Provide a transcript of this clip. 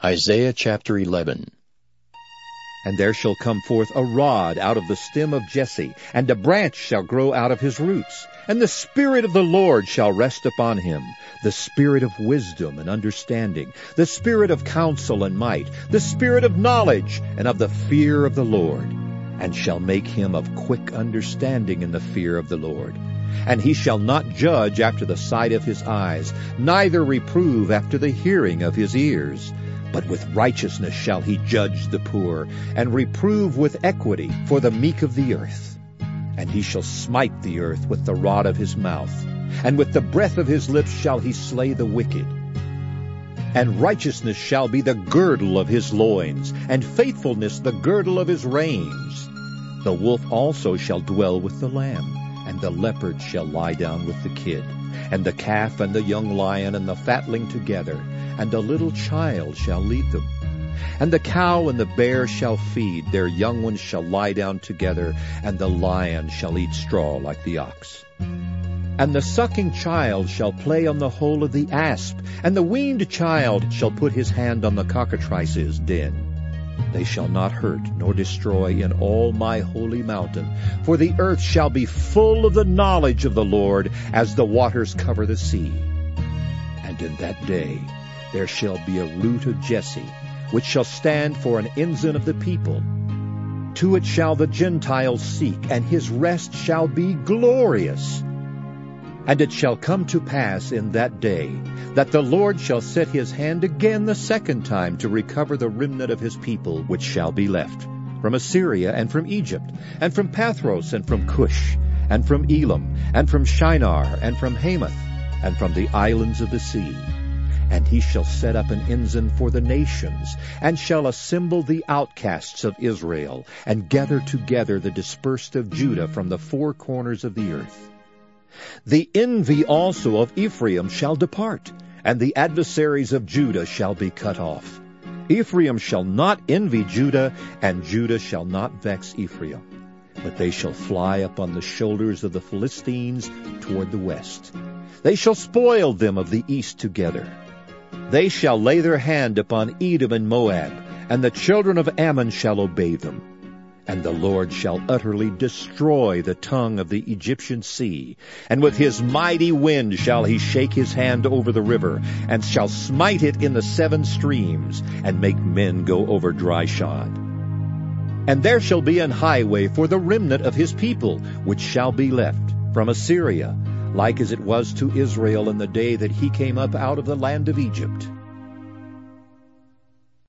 Isaiah chapter 11. And there shall come forth a rod out of the stem of Jesse, and a branch shall grow out of his roots. And the Spirit of the Lord shall rest upon him, the Spirit of wisdom and understanding, the Spirit of counsel and might, the Spirit of knowledge and of the fear of the Lord, and shall make him of quick understanding in the fear of the Lord. And he shall not judge after the sight of his eyes, neither reprove after the hearing of his ears. But with righteousness shall he judge the poor, and reprove with equity for the meek of the earth. And he shall smite the earth with the rod of his mouth, and with the breath of his lips shall he slay the wicked. And righteousness shall be the girdle of his loins, and faithfulness the girdle of his reins. The wolf also shall dwell with the lamb, and the leopard shall lie down with the kid, and the calf and the young lion and the fatling together, and a little child shall lead them. And the cow and the bear shall feed, their young ones shall lie down together, and the lion shall eat straw like the ox. And the sucking child shall play on the hole of the asp, and the weaned child shall put his hand on the cockatrice's den. They shall not hurt nor destroy in all my holy mountain, for the earth shall be full of the knowledge of the Lord, as the waters cover the sea. And in that day there shall be a root of Jesse, which shall stand for an ensign of the people. To it shall the Gentiles seek, and his rest shall be glorious. And it shall come to pass in that day that the Lord shall set his hand again the second time to recover the remnant of his people which shall be left, from Assyria and from Egypt, and from Pathros and from Cush, and from Elam, and from Shinar, and from Hamath, and from the islands of the sea. And he shall set up an ensign for the nations, and shall assemble the outcasts of Israel, and gather together the dispersed of Judah from the four corners of the earth. The envy also of Ephraim shall depart, and the adversaries of Judah shall be cut off. Ephraim shall not envy Judah, and Judah shall not vex Ephraim. But they shall fly upon the shoulders of the Philistines toward the west. They shall spoil them of the east together. They shall lay their hand upon Edom and Moab, and the children of Ammon shall obey them. And the Lord shall utterly destroy the tongue of the Egyptian sea, and with his mighty wind shall he shake his hand over the river, and shall smite it in the seven streams, and make men go over dry shod. And there shall be an highway for the remnant of his people, which shall be left, from Assyria, like as it was to Israel in the day that he came up out of the land of Egypt.